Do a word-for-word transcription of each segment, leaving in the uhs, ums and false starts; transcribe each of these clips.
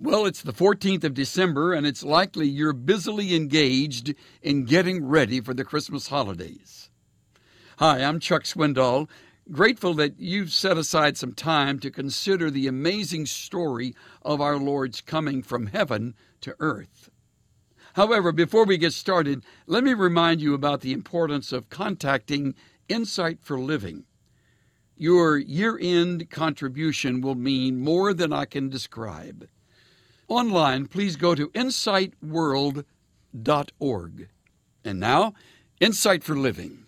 Well, it's the fourteenth of December, and it's likely you're busily engaged in getting ready for the Christmas holidays. Hi, I'm Chuck Swindoll, grateful that you've set aside some time to consider the amazing story of our Lord's coming from heaven to earth. However, before we get started, let me remind you about the importance of contacting Insight for Living. Your year-end contribution will mean more than I can describe. Online, please go to insight world dot org. And now, Insight for Living.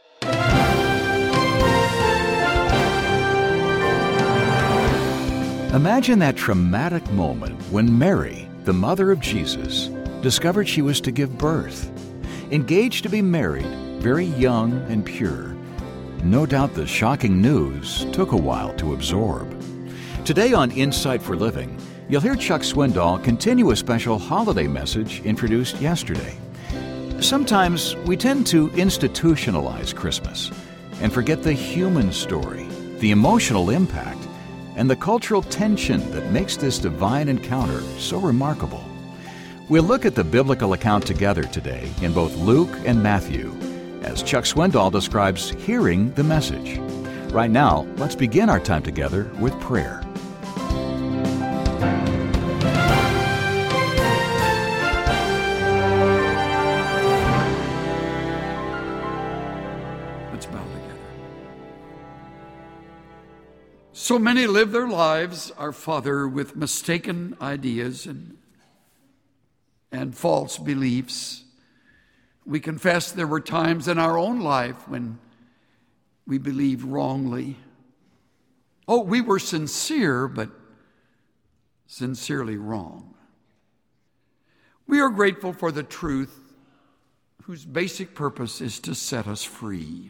Imagine that traumatic moment when Mary, the mother of Jesus, discovered she was to give birth. Engaged to be married, very young and pure. No doubt the shocking news took a while to absorb. Today on Insight for Living, you'll hear Chuck Swindoll continue a special holiday message introduced yesterday. Sometimes we tend to institutionalize Christmas and forget the human story, the emotional impact, and the cultural tension that makes this divine encounter so remarkable. We'll look at the biblical account together today in both Luke and Matthew, as Chuck Swindoll describes hearing the message. Right now, let's begin our time together with prayer. So many live their lives, our Father, with mistaken ideas and, and false beliefs. We confess there were times in our own life when we believed wrongly. Oh, we were sincere, but sincerely wrong. We are grateful for the truth whose basic purpose is to set us free.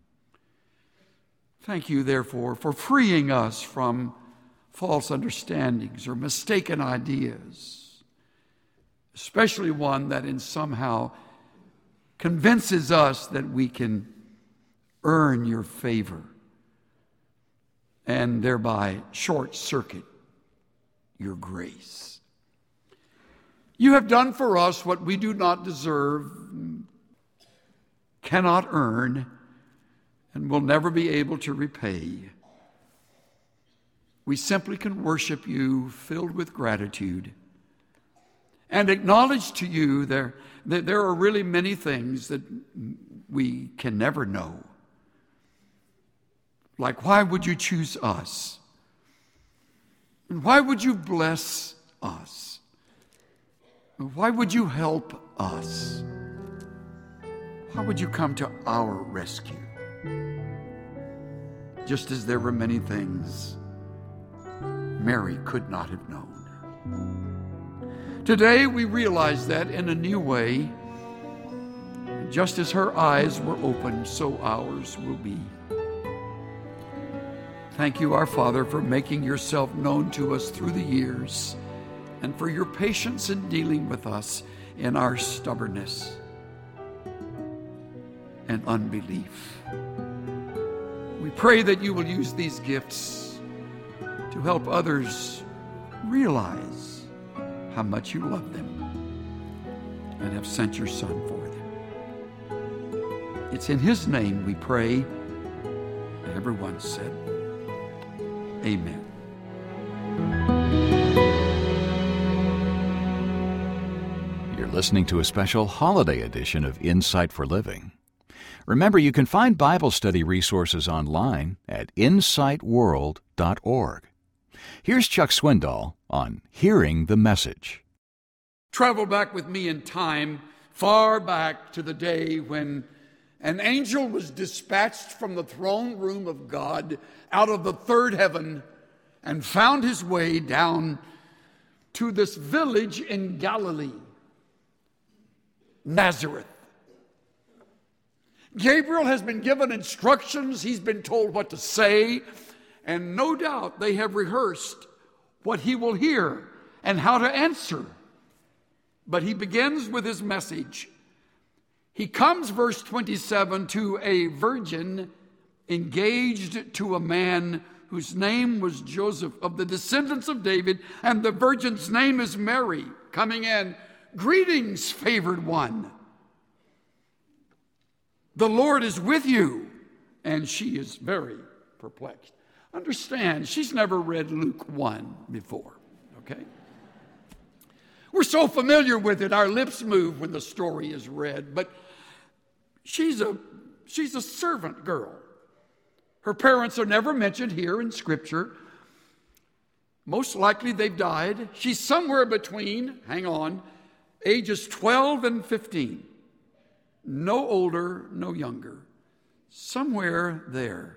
Thank you, therefore, for freeing us from false understandings or mistaken ideas, especially one that in somehow convinces us that we can earn your favor and thereby short-circuit your grace. You have done for us what we do not deserve, cannot earn, and will never be able to repay. We simply can worship you filled with gratitude and acknowledge to you there, that there are really many things that we can never know. Like, why would you choose us? And why would you bless us? Why would you help us? Why would you come to our rescue? Just as there were many things Mary could not have known. Today we realize that in a new way, just as her eyes were opened, so ours will be. Thank you, our Father, for making yourself known to us through the years and for your patience in dealing with us in our stubbornness and unbelief. We pray that you will use these gifts to help others realize how much you love them and have sent your Son for them. It's in his name we pray. Everyone said, Amen. You're listening to a special holiday edition of Insight for Living. Remember, you can find Bible study resources online at insight world dot org. Here's Chuck Swindoll on Hearing the Message. Travel back with me in time, far back to the day when an angel was dispatched from the throne room of God out of the third heaven and found his way down to this village in Galilee, Nazareth. Gabriel has been given instructions. He's been told what to say. And no doubt they have rehearsed what he will hear and how to answer. But he begins with his message. He comes, verse twenty-seven, to a virgin engaged to a man whose name was Joseph, of the descendants of David, and the virgin's name is Mary, coming in. Greetings, favored one. The Lord is with you. And she is very perplexed. Understand, she's never read Luke one before, okay? We're so familiar with it, our lips move when the story is read, but she's a, she's a servant girl. Her parents are never mentioned here in Scripture. Most likely they've died. She's somewhere between, hang on, ages twelve and fifteen. No older, no younger. Somewhere there.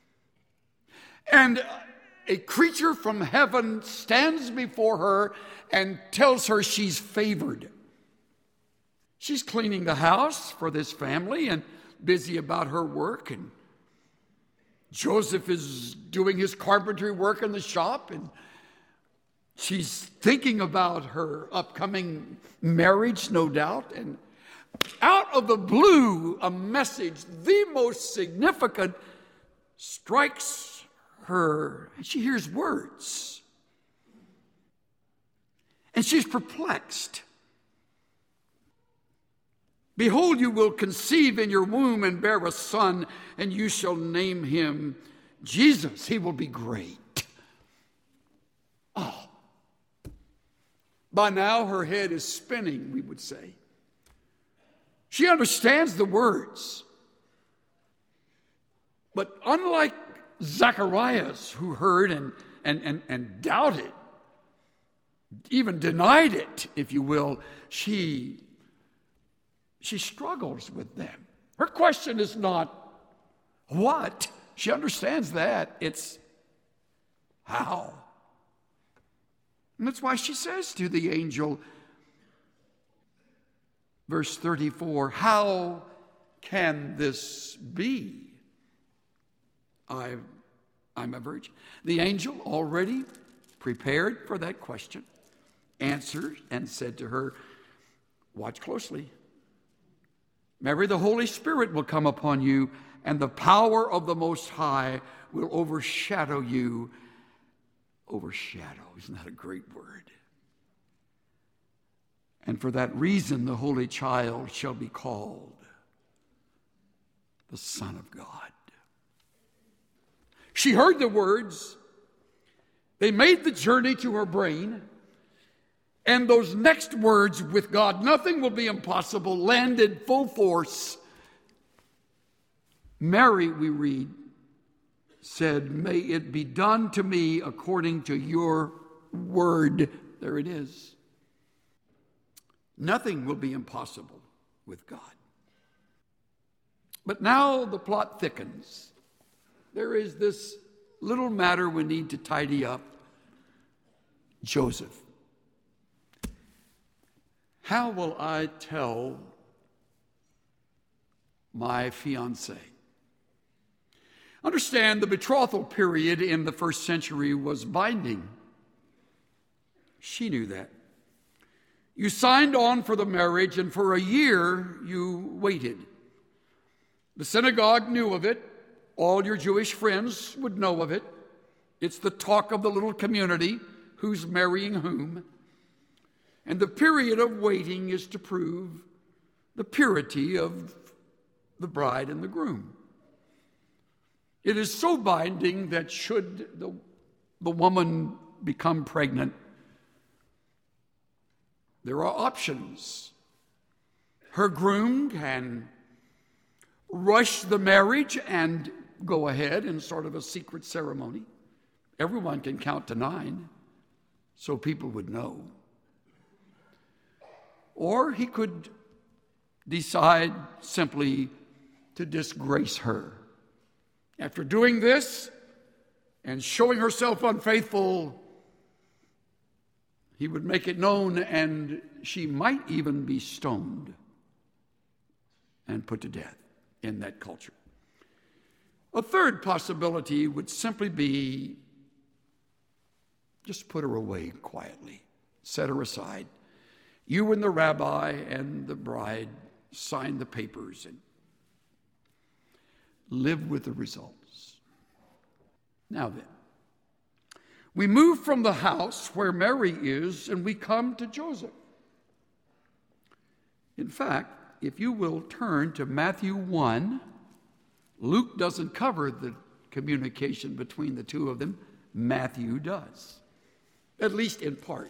And a creature from heaven stands before her and tells her she's favored. She's cleaning the house for this family and busy about her work, and Joseph is doing his carpentry work in the shop, and she's thinking about her upcoming marriage, no doubt. And out of the blue, a message, the most significant, strikes her. And she hears words. And she's perplexed. Behold, you will conceive in your womb and bear a son, and you shall name him Jesus. He will be great. Oh. By now, her head is spinning, we would say. She understands the words. But unlike Zacharias, who heard and, and, and, and doubted, even denied it, if you will, she, she struggles with them. Her question is not what. She understands that. It's how. And that's why she says to the angel, verse thirty-four, how can this be? I, I'm a virgin. The angel, already prepared for that question, answered and said to her, watch closely. Mary, the Holy Spirit will come upon you, and the power of the Most High will overshadow you. Overshadow, isn't that a great word? And for that reason, the Holy Child shall be called the Son of God. She heard the words. They made the journey to her brain. And those next words, with God, nothing will be impossible, landed full force. Mary, we read, said, may it be done to me according to your word. There it is. Nothing will be impossible with God. But now the plot thickens. There is this little matter we need to tidy up. Joseph. How will I tell my fiancé? Understand, the betrothal period in the first century was binding. She knew that. You signed on for the marriage, and for a year you waited. The synagogue knew of it. All your Jewish friends would know of it. It's the talk of the little community, who's marrying whom. And the period of waiting is to prove the purity of the bride and the groom. It is so binding that should the, the woman become pregnant, there are options. Her groom can rush the marriage and go ahead in sort of a secret ceremony. Everyone can count to nine, so people would know. Or he could decide simply to disgrace her. After doing this and showing herself unfaithful, he would make it known, and she might even be stoned and put to death in that culture. A third possibility would simply be just put her away quietly, set her aside. You and the rabbi and the bride sign the papers and live with the results. Now then, We move from the house where Mary is and we come to Joseph. In fact, if you will turn to Matthew one, Luke doesn't cover the communication between the two of them. Matthew does, at least in part.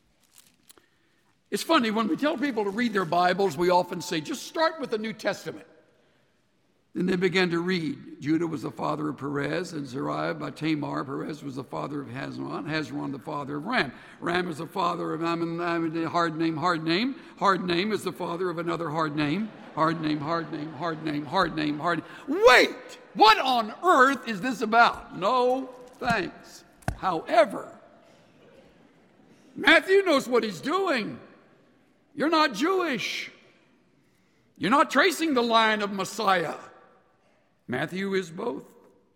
It's funny, when we tell people to read their Bibles, we often say, just start with the New Testament. Then they began to read. Judah was the father of Perez, and Zariah by Tamar. Perez was the father of Hezron. Hezron the father of Ram. Ram is the father of Ammon, Ammon, hard name, hard name. Hard name is the father of another hard name. Hard name, hard name, hard name, hard name, hard name. Wait! What on earth is this about? No thanks. However, Matthew knows what he's doing. You're not Jewish. You're not tracing the line of Messiah. Matthew is both.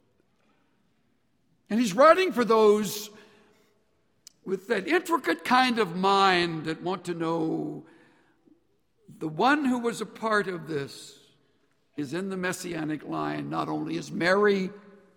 And he's writing for those with that intricate kind of mind that want to know the one who was a part of this is in the Messianic line. Not only is Mary,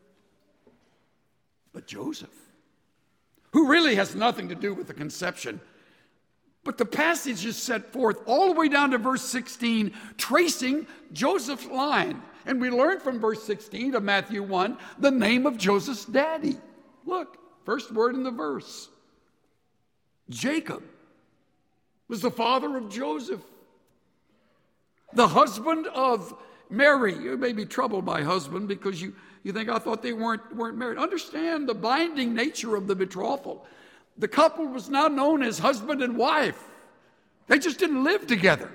but Joseph, who really has nothing to do with the conception. But the passage is set forth all the way down to verse sixteen, tracing Joseph's line. And we learn from verse sixteen of Matthew one the name of Joseph's daddy. Look, first word in the verse. Jacob was the father of Joseph, the husband of Mary. You may be troubled by husband because you, you think, I thought they weren't, weren't married. Understand the binding nature of the betrothal. The couple was now known as husband and wife. They just didn't live together.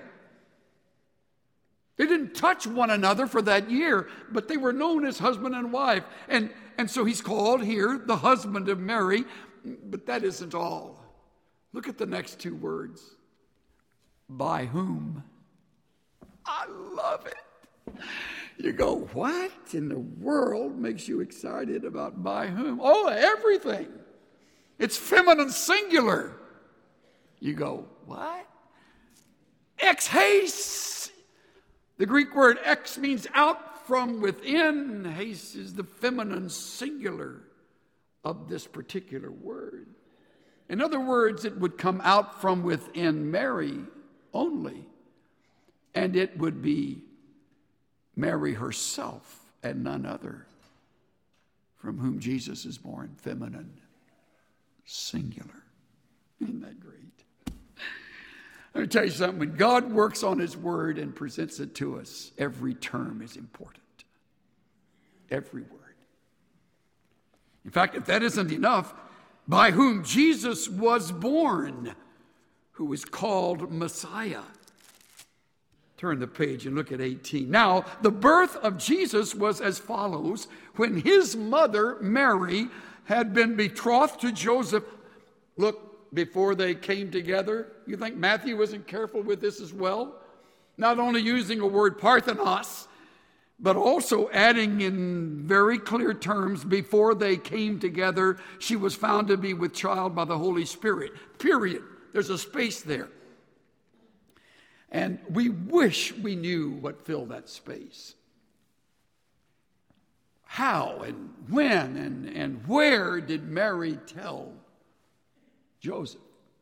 They didn't touch one another for that year, but they were known as husband and wife. And, and so he's called here the husband of Mary, but that isn't all. Look at the next two words. By whom? I love it. You go, what in the world makes you excited about by whom? Oh, everything. It's feminine singular. You go, what? Ex haste. The Greek word ex means out from within. Haste is the feminine singular of this particular word. In other words, it would come out from within Mary only, and it would be Mary herself and none other, from whom Jesus is born, feminine singular. Isn't that great? Let me tell you something. When God works on his word and presents it to us, every term is important. Every word. In fact, if that isn't enough, by whom Jesus was born, who is called Messiah. Turn the page and look at eighteen. Now, the birth of Jesus was as follows. When his mother, Mary, had been betrothed to Joseph, look, before they came together, you think Matthew wasn't careful with this as well? Not only using a word parthenos, but also adding in very clear terms, before they came together, she was found to be with child by the Holy Spirit. Period. There's a space there. And we wish we knew what filled that space. How and when and, and where did Mary tell Joseph?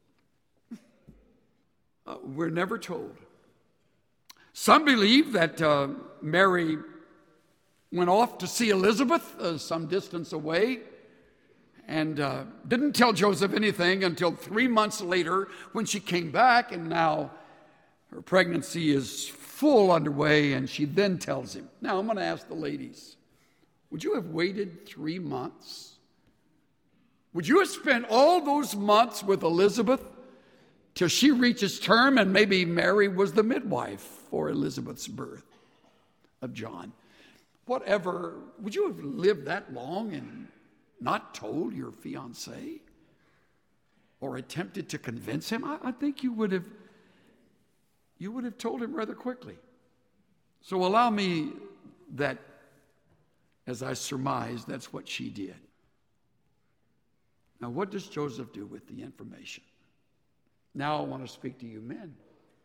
Uh, we're never told. Some believe that uh, Mary went off to see Elizabeth uh, some distance away and uh, didn't tell Joseph anything until three months later when she came back, and now her pregnancy is full underway, and she then tells him. Now, I'm going to ask the ladies, would you have waited three months? Would you have spent all those months with Elizabeth till she reaches term, and maybe Mary was the midwife for Elizabeth's birth of John? Whatever, would you have lived that long and not told your fiancé or attempted to convince him? I, I think you would have you would have told him rather quickly. So allow me that, as I surmise, that's what she did. Now, what does Joseph do with the information? Now I want to speak to you men.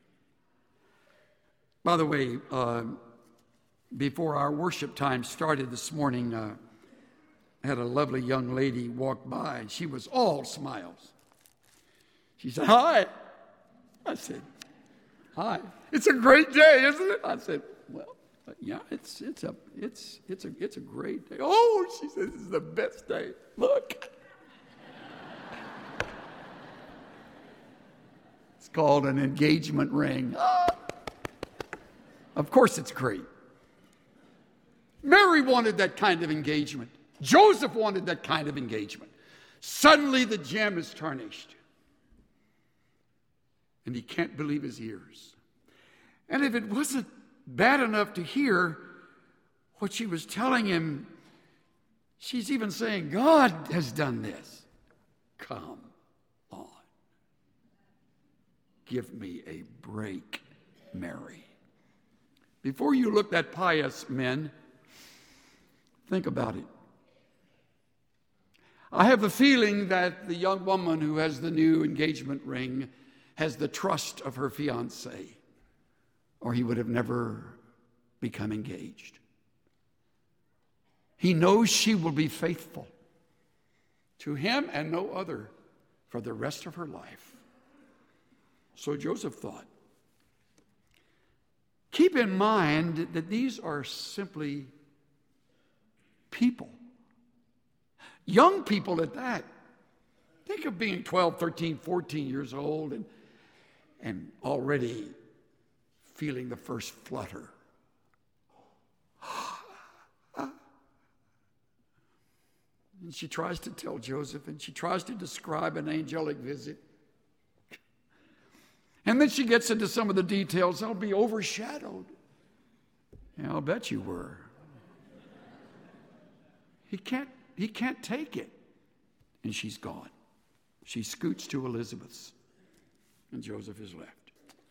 By the way, uh, before our worship time started this morning, uh, had a lovely young lady walk by, and she was all smiles. She said, "Hi." I said, "Hi. It's a great day, isn't it?" I said, "Well, yeah, it's it's a it's it's a it's a great day." "Oh," she said, "this is the best day. Look." It's called an engagement ring. Ah. Of course it's great. Mary wanted that kind of engagement. Joseph wanted that kind of engagement. Suddenly the gem is tarnished. And he can't believe his ears. And if it wasn't bad enough to hear what she was telling him, she's even saying, "God has done this." Come on. Give me a break, Mary. Before you look that pious, men, think about it. I have the feeling that the young woman who has the new engagement ring has the trust of her fiancé, or he would have never become engaged. He knows she will be faithful to him and no other for the rest of her life. So Joseph thought, keep in mind that these are simply people. Young people at that. Think of being twelve, thirteen, fourteen years old and, and already feeling the first flutter. And she tries to tell Joseph, and she tries to describe an angelic visit. And then she gets into some of the details. I'll be overshadowed. Yeah, I'll bet you were. He can't, he can't take it. And she's gone. She scoots to Elizabeth's. And Joseph is left.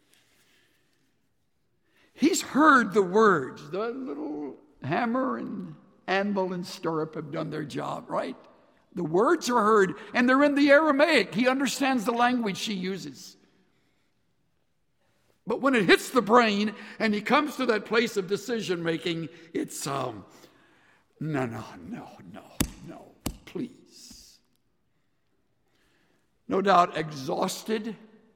He's heard the words. The little hammer and anvil and stirrup have done their job, right? The words are heard, and they're in the Aramaic. He understands the language she uses. But when it hits the brain and he comes to that place of decision making, it's, um, no, no, no, no, no, please. No doubt exhausted,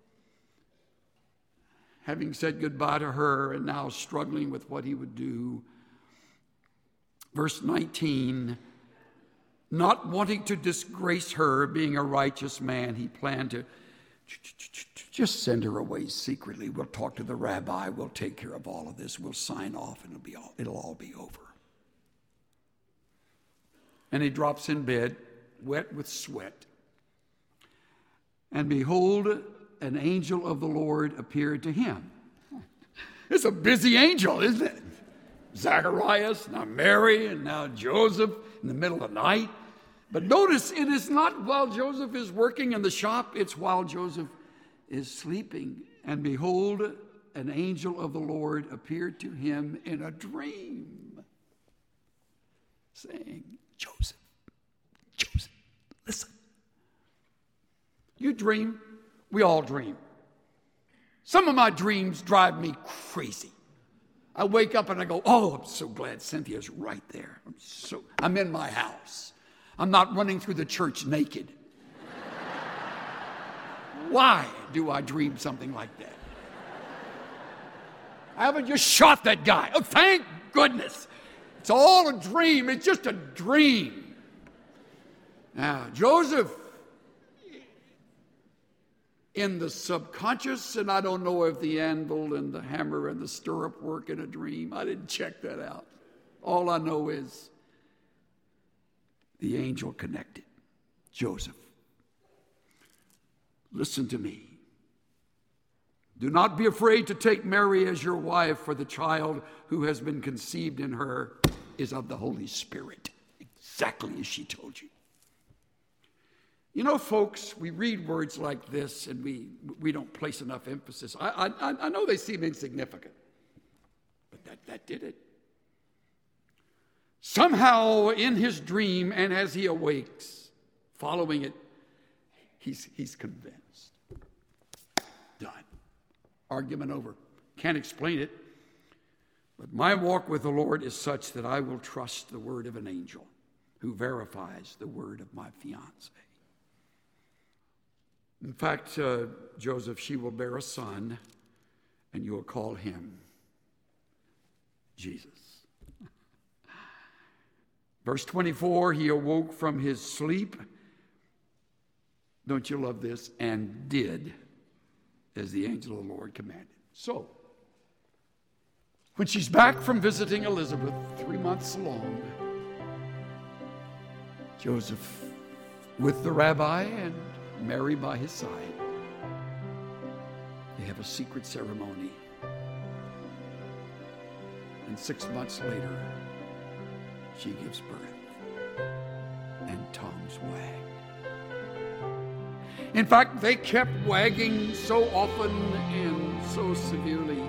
having said goodbye to her and now struggling with what he would do. Verse nineteen, not wanting to disgrace her, being a righteous man, he planned to just send her away secretly. We'll talk to the rabbi. We'll take care of all of this. We'll sign off and it'll be all, it'll all be over. And he drops in bed, wet with sweat. And behold, an angel of the Lord appeared to him. It's a busy angel, isn't it? Zacharias, now Mary, and now Joseph in the middle of the night. But notice, it is not while Joseph is working in the shop, it's while Joseph is sleeping. And behold, an angel of the Lord appeared to him in a dream, saying, Joseph, Joseph, listen. You dream. We all dream. Some of my dreams drive me crazy. I wake up and I go, oh, I'm so glad Cynthia's right there. I'm so, I'm in my house. I'm not running through the church naked. Why do I dream something like that? I haven't just shot that guy. Oh, thank goodness. It's all a dream. It's just a dream. Now, Joseph, in the subconscious, and I don't know if the anvil and the hammer and the stirrup work in a dream. I didn't check that out. All I know is the angel connected. Joseph, listen to me. Do not be afraid to take Mary as your wife, for the child who has been conceived in her is of the Holy Spirit, exactly as she told you. You know, folks, we read words like this and we we don't place enough emphasis. I I, I know they seem insignificant, but that, that did it. Somehow in his dream and as he awakes, following it, he's he's convinced. Done. Argument over. Can't explain it. But my walk with the Lord is such that I will trust the word of an angel. who verifies the word of my fiance. In fact, uh, Joseph, she will bear a son, and you will call him Jesus. Verse twenty-four, he awoke from his sleep. Don't you love this? And did as the angel of the Lord commanded. So, when she's back from visiting Elizabeth, three months along, Joseph with the rabbi and Mary by his side, they have a secret ceremony. And six months later, she gives birth, and tongues wag. In fact, they kept wagging so often and so severely.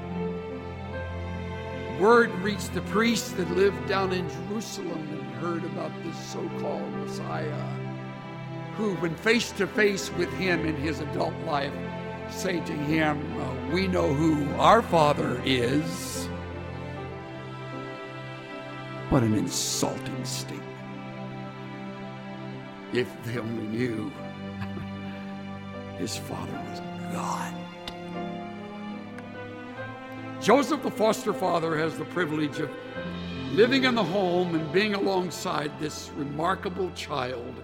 Word reached the priests that lived down in Jerusalem and heard about this so-called Messiah, who, when face to face with him in his adult life, say to him, uh, we know who our Father is. What an insulting statement. If they only knew his father was God. Joseph, the foster father, has the privilege of living in the home and being alongside this remarkable child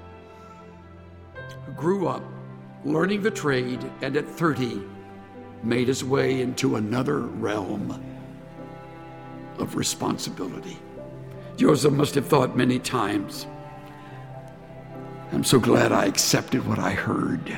who grew up learning the trade and at thirty made his way into another realm of responsibility. Joseph must have thought many times, I'm so glad I accepted what I heard.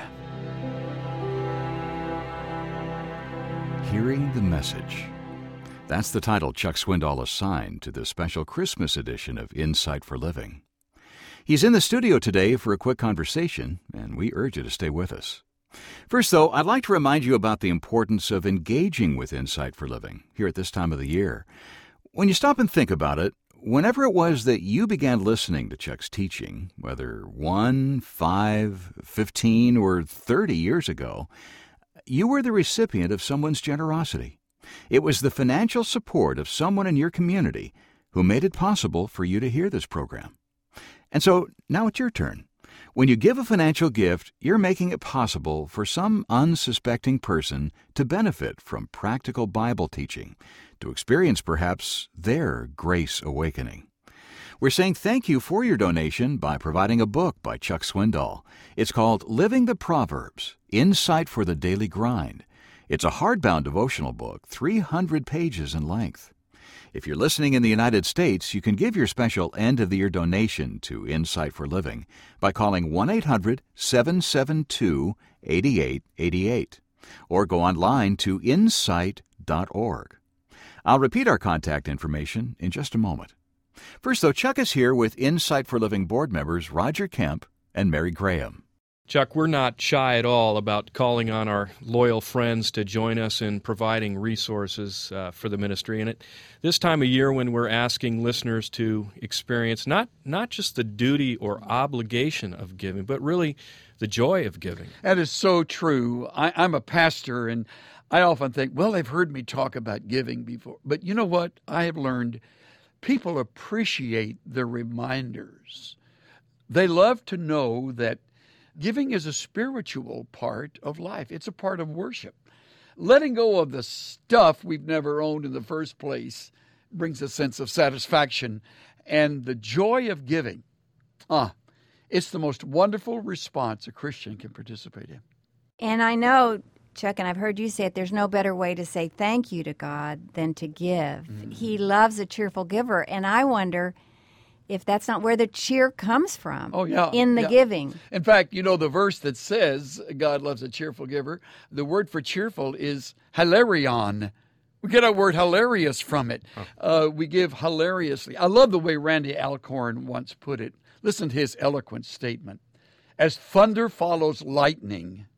Hearing the Message. That's the title Chuck Swindoll assigned to the special Christmas edition of Insight for Living. He's in the studio today for a quick conversation, and we urge you to stay with us. First, though, I'd like to remind you about the importance of engaging with Insight for Living here at this time of the year. When you stop and think about it, whenever it was that you began listening to Chuck's teaching, whether one, five, fifteen, or thirty years ago, you were the recipient of someone's generosity. It was the financial support of someone in your community who made it possible for you to hear this program. And so now it's your turn. When you give a financial gift, you're making it possible for some unsuspecting person to benefit from practical Bible teaching, to experience perhaps their grace awakening. We're saying thank you for your donation by providing a book by Chuck Swindoll. It's called Living the Proverbs, Insight for the Daily Grind. It's a hardbound devotional book, three hundred pages in length. If you're listening in the United States, you can give your special end-of-the-year donation to Insight for Living by calling one eight hundred seven seven two eight eight eight eight or go online to insight dot org. I'll repeat our contact information in just a moment. First, though, Chuck is here with Insight for Living board members Roger Kemp and Mary Graham. Chuck, we're not shy at all about calling on our loyal friends to join us in providing resources uh, for the ministry. And at this time of year when we're asking listeners to experience not, not just the duty or obligation of giving, but really the joy of giving. That is so true. I, I'm a pastor, and I often think, well, they've heard me talk about giving before. But you know what? I have learned people appreciate the reminders. They love to know that giving is a spiritual part of life. It's a part of worship. Letting go of the stuff we've never owned in the first place brings a sense of satisfaction and the joy of giving. Ah, it's the most wonderful response a Christian can participate in. And I know, Chuck, and I've heard you say it, there's no better way to say thank you to God than to give. Mm-hmm. He loves a cheerful giver, and I wonder if that's not where the cheer comes from. Oh, yeah. In the yeah. giving. In fact, you know the verse that says God loves a cheerful giver, the word for cheerful is hilarion. We get our word hilarious from it. Huh. Uh, we give hilariously. I love the way Randy Alcorn once put it. Listen to his eloquent statement. As thunder follows lightning,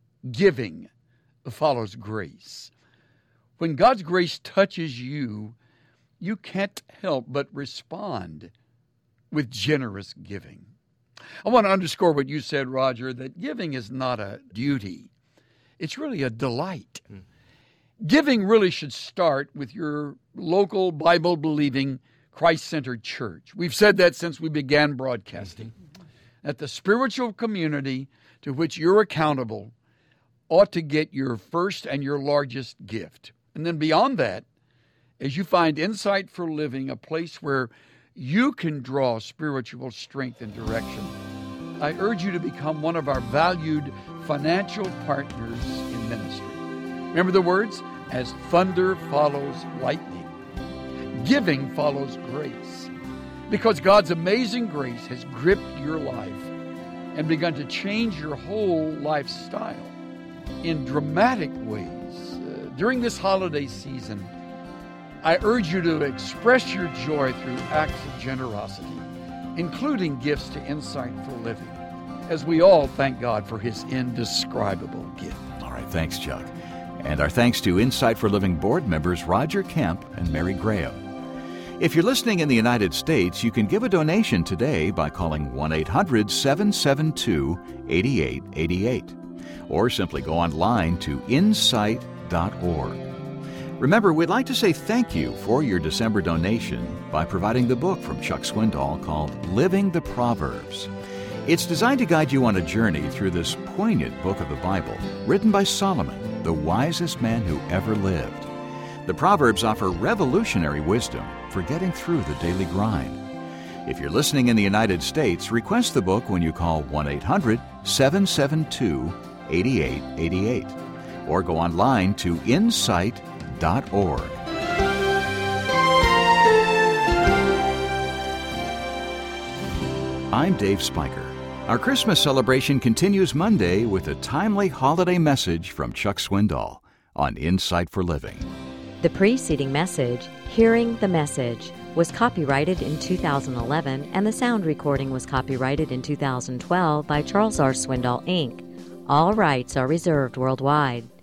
giving follows grace. When God's grace touches you, you can't help but respond with generous giving. I want to underscore what you said, Roger, that giving is not a duty. It's really a delight. Mm. Giving really should start with your local Bible-believing Christ-centered church. We've said that since we began broadcasting. Mm-hmm. That the spiritual community to which you're accountable ought to get your first and your largest gift. And then beyond that, as you find Insight for Living, a place where you can draw spiritual strength and direction, I urge you to become one of our valued financial partners in ministry. Remember the words? As thunder follows lightning, giving follows grace. Because God's amazing grace has gripped your life and begun to change your whole lifestyle in dramatic ways. Uh, during this holiday season, I urge you to express your joy through acts of generosity, including gifts to Insight for Living, as we all thank God for his indescribable gift. All right, thanks, Chuck. And our thanks to Insight for Living board members Roger Kemp and Mary Graham. If you're listening in the United States, you can give a donation today by calling one eight hundred seven seven two eight eight eight eight or simply go online to insight dot org. Remember, we'd like to say thank you for your December donation by providing the book from Chuck Swindoll called Living the Proverbs. It's designed to guide you on a journey through this poignant book of the Bible, written by Solomon, the wisest man who ever lived. The Proverbs offer revolutionary wisdom for getting through the daily grind. If you're listening in the United States, request the book when you call one eight hundred seven seven two eight eight eight eight or go online to insight dot org. I'm Dave Spiker. Our Christmas celebration continues Monday with a timely holiday message from Chuck Swindoll on Insight for Living. The preceding message, Hearing the Message, was copyrighted in two thousand eleven, and the sound recording was copyrighted in two thousand twelve by Charles R. Swindoll, Incorporated. All rights are reserved worldwide.